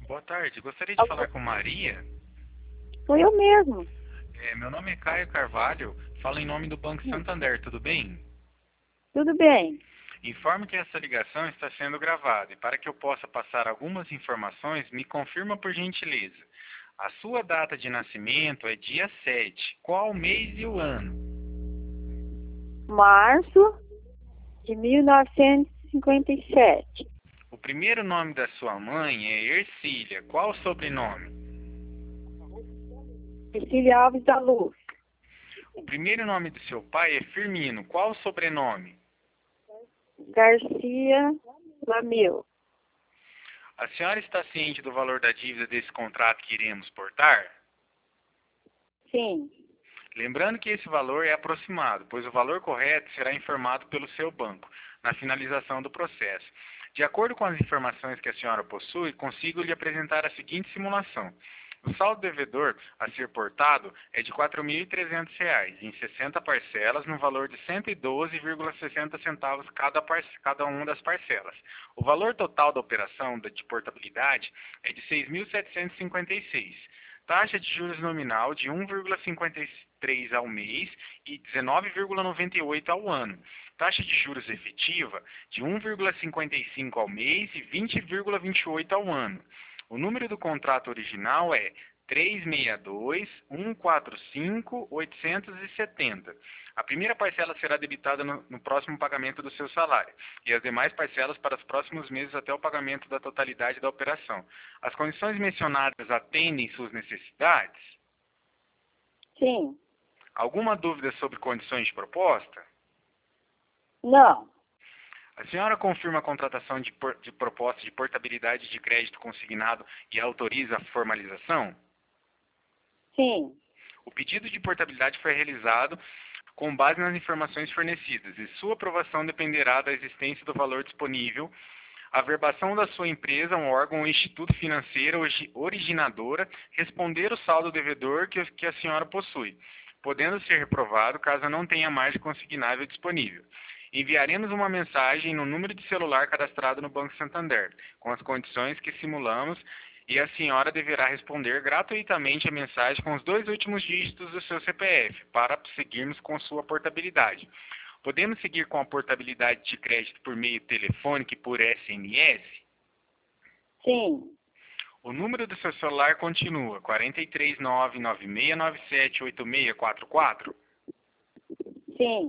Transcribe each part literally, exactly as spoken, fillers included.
Boa tarde, gostaria de falar com Maria. Sou eu mesmo. É, meu nome é Caio Carvalho, falo em nome do Banco Santander, tudo bem? Tudo bem? Informo que essa ligação está sendo gravada e para que eu possa passar algumas informações, me confirma por gentileza. A sua data de nascimento é dia sete. Qual o mês e o ano? Março de mil novecentos e cinquenta e sete. O primeiro nome da sua mãe é Ercília. Qual o sobrenome? Cecília Alves da Luz. O primeiro nome do seu pai é Firmino. Qual o sobrenome? Garcia Lamil. A senhora está ciente do valor da dívida desse contrato que iremos portar? Sim. Lembrando que esse valor é aproximado, pois o valor correto será informado pelo seu banco na finalização do processo. De acordo com as informações que a senhora possui, consigo lhe apresentar a seguinte simulação. O saldo devedor a ser portado é de quatro mil e trezentos reais, em sessenta parcelas, no valor de cento e doze vírgula sessenta centavos cada, cada uma das parcelas. O valor total da operação de portabilidade é de seis mil setecentos e cinquenta e seis. Taxa de juros nominal de um vírgula cinquenta e três ao mês e dezenove vírgula noventa e oito ao ano. Taxa de juros efetiva de um vírgula cinquenta e cinco ao mês e vinte vírgula vinte e oito ao ano. O número do contrato original é três seis dois, um quatro cinco, oito sete zero. A primeira parcela será debitada no, no próximo pagamento do seu salário e as demais parcelas para os próximos meses até o pagamento da totalidade da operação. As condições mencionadas atendem suas necessidades? Sim. Alguma dúvida sobre condições de proposta? Não. A senhora confirma a contratação de, por, de proposta de portabilidade de crédito consignado e autoriza a formalização? Sim. O pedido de portabilidade foi realizado com base nas informações fornecidas e sua aprovação dependerá da existência do valor disponível, a verbação da sua empresa, um órgão ou instituto financeiro originadora, responder o saldo devedor que, que a senhora possui, podendo ser reprovado caso não tenha margem consignável disponível. Enviaremos uma mensagem no número de celular cadastrado no Banco Santander, com as condições que simulamos, e a senhora deverá responder gratuitamente a mensagem com os dois últimos dígitos do seu C P F, para seguirmos com sua portabilidade. Podemos seguir com a portabilidade de crédito por meio telefônico e por S M S? Sim. O número do seu celular continua quatro três nove, nove seis nove sete, oito seis quatro quatro? Sim.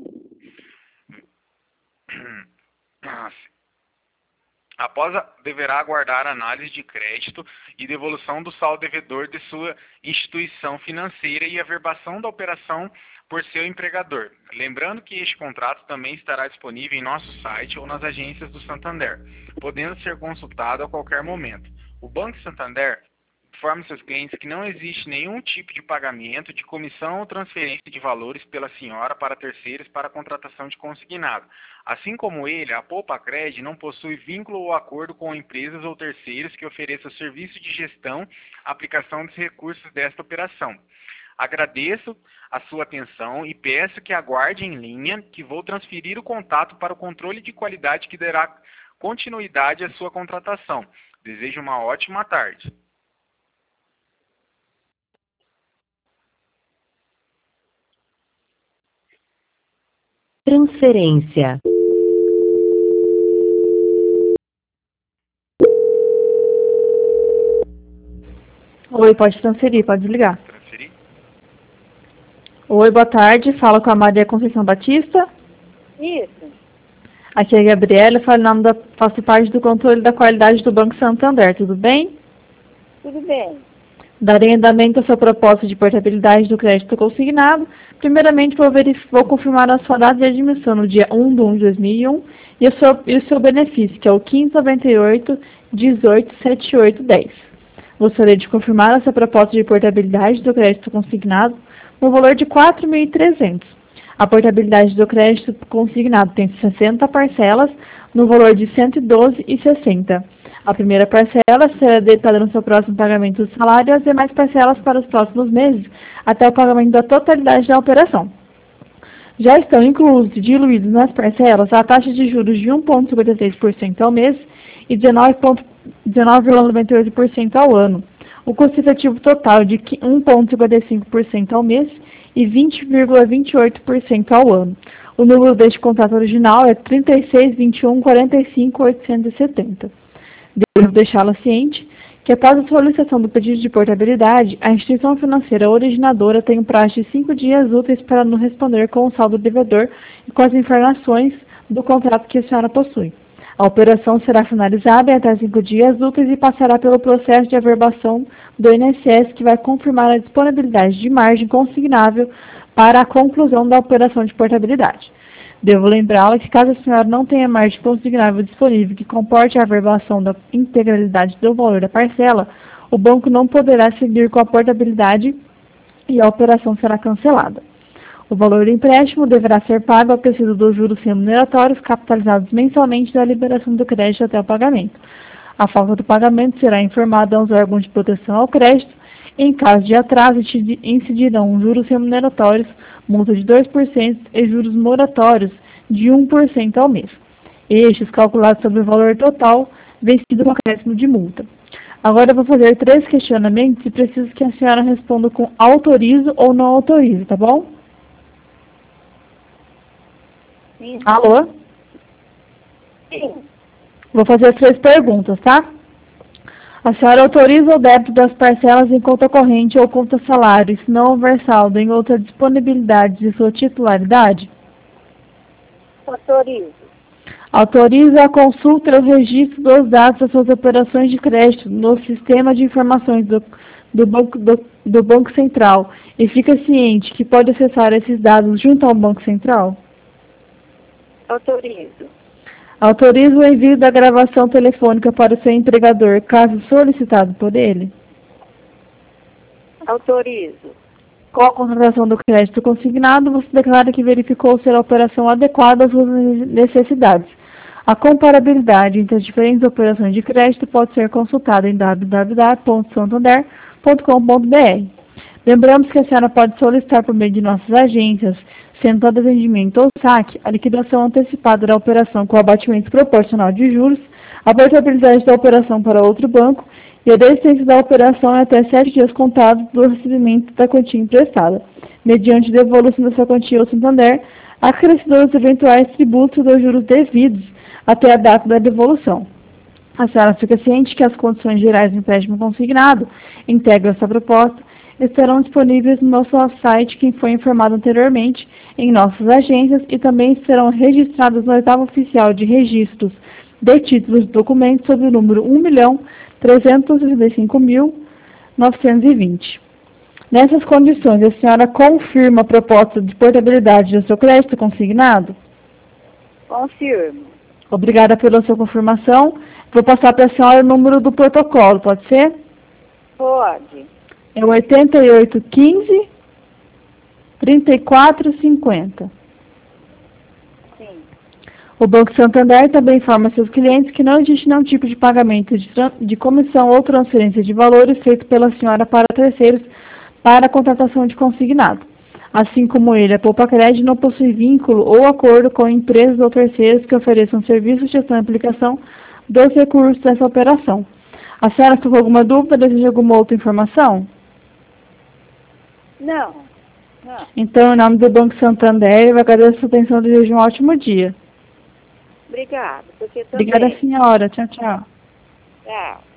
Após, a, deverá aguardar a análise de crédito e devolução do saldo devedor de sua instituição financeira e a verbação da operação por seu empregador. Lembrando que este contrato também estará disponível em nosso site ou nas agências do Santander, podendo ser consultado a qualquer momento. O Banco Santander informa seus clientes que não existe nenhum tipo de pagamento de comissão ou transferência de valores pela senhora para terceiros para a contratação de consignado. Assim como ele, a Poupa Cred não possui vínculo ou acordo com empresas ou terceiros que ofereçam serviço de gestão, aplicação dos recursos desta operação. Agradeço a sua atenção e peço que aguarde em linha, que vou transferir o contato para o controle de qualidade que dará continuidade à sua contratação. Desejo uma ótima tarde. Transferência. Oi, pode transferir, pode desligar. Transferir? Oi, boa tarde, fala com a Maria Conceição Batista. Isso. Aqui é a Gabriela, falo, nome da, faço parte do controle da qualidade do Banco Santander, tudo bem? Tudo bem. Darei andamento à sua proposta de portabilidade do crédito consignado. Primeiramente, vou, vou confirmar a sua data de admissão no dia um de um de dois mil e um e o seu, e o seu benefício, que é o quinze noventa e oito, dezoito, setenta e oito, dez. Gostaria de confirmar essa proposta de portabilidade do crédito consignado no valor de quatro mil e trezentos. A portabilidade do crédito consignado tem sessenta parcelas no valor de cento e doze reais e sessenta centavos. A primeira parcela será debitada no seu próximo pagamento do salário e as demais parcelas para os próximos meses, até o pagamento da totalidade da operação. Já estão inclusos e diluídos nas parcelas a taxa de juros de um vírgula cinquenta e três por cento ao mês e dezenove dezenove vírgula noventa e oito por cento ao ano. O custo efetivo total de um vírgula cinquenta e cinco por cento ao mês e vinte vírgula vinte e oito por cento ao ano. O número deste contrato original é trinta e seis, vinte e um, quarenta e cinco, oitocentos e setenta. Devo deixá-la ciente que, após a solicitação do pedido de portabilidade, a instituição financeira originadora tem um prazo de cinco dias úteis para nos responder com o saldo devedor e com as informações do contrato que a senhora possui. A operação será finalizada em até cinco dias úteis e passará pelo processo de averbação do I N S S, que vai confirmar a disponibilidade de margem consignável para a conclusão da operação de portabilidade. Devo lembrá-la que, caso a senhora não tenha margem consignável disponível que comporte a averbação da integralidade do valor da parcela, o banco não poderá seguir com a portabilidade e a operação será cancelada. O valor do empréstimo deverá ser pago ao tecido dos juros remuneratórios capitalizados mensalmente da liberação do crédito até o pagamento. A falta do pagamento será informada aos órgãos de proteção ao crédito. Em caso de atraso, incidirão juros remuneratórios, multa de dois por cento e juros moratórios de um por cento ao mês. Estes calculados sobre o valor total vencido com acréscimo de multa. Agora eu vou fazer três questionamentos e preciso que a senhora responda com autorizo ou não autorizo, tá bom? Sim. Alô? Sim. Vou fazer as três perguntas, tá? A senhora autoriza o débito das parcelas em conta corrente ou conta salário, se não houver saldo em outra disponibilidade de sua titularidade? Autorizo. Autoriza a consulta e o registro dos dados das suas operações de crédito no sistema de informações do, do, banco, do, do Banco Central e fica ciente que pode acessar esses dados junto ao Banco Central? Autorizo. Autoriza o envio da gravação telefônica para o seu empregador, caso solicitado por ele? Autorizo. Com a contratação do crédito consignado, você declara que verificou ser a operação adequada às suas necessidades. A comparabilidade entre as diferentes operações de crédito pode ser consultada em w w w ponto santander ponto com ponto b r. Lembramos que a senhora pode solicitar por meio de nossas agências, Central de Atendimento ou saque, a liquidação antecipada da operação com abatimento proporcional de juros, a portabilidade da operação para outro banco e a desistência da operação é até sete dias contados do recebimento da quantia emprestada, mediante devolução dessa quantia ao Santander, acrescidos os eventuais tributos dos juros devidos até a data da devolução. A senhora fica ciente que as condições gerais do empréstimo consignado integram essa proposta estarão disponíveis no nosso site, que foi informado anteriormente, em nossas agências e também serão registradas no oitavo oficial de registros de títulos de documentos sob o número um milhão trezentos e sessenta e cinco mil novecentos e vinte. Nessas condições, a senhora confirma a proposta de portabilidade do seu crédito consignado? Confirmo. Obrigada pela sua confirmação. Vou passar para a senhora o número do protocolo, pode ser? Pode. É o oitenta e oito, quinze, trinta e quatro, cinquenta. Sim. O Banco Santander também informa seus clientes que não existe nenhum tipo de pagamento de, de comissão ou transferência de valores feito pela senhora para terceiros para a contratação de consignado. Assim como ele, a Poupa Crédito não possui vínculo ou acordo com empresas ou terceiros que ofereçam serviços de gestão e aplicação dos recursos dessa operação. A senhora ficou com alguma dúvida? Deseja alguma outra informação? Não. Não. Então, em nome do Banco Santander, eu agradeço a sua atenção e desejo um ótimo dia. Obrigada. Você também. Obrigada, senhora. Tchau, tchau. Tchau.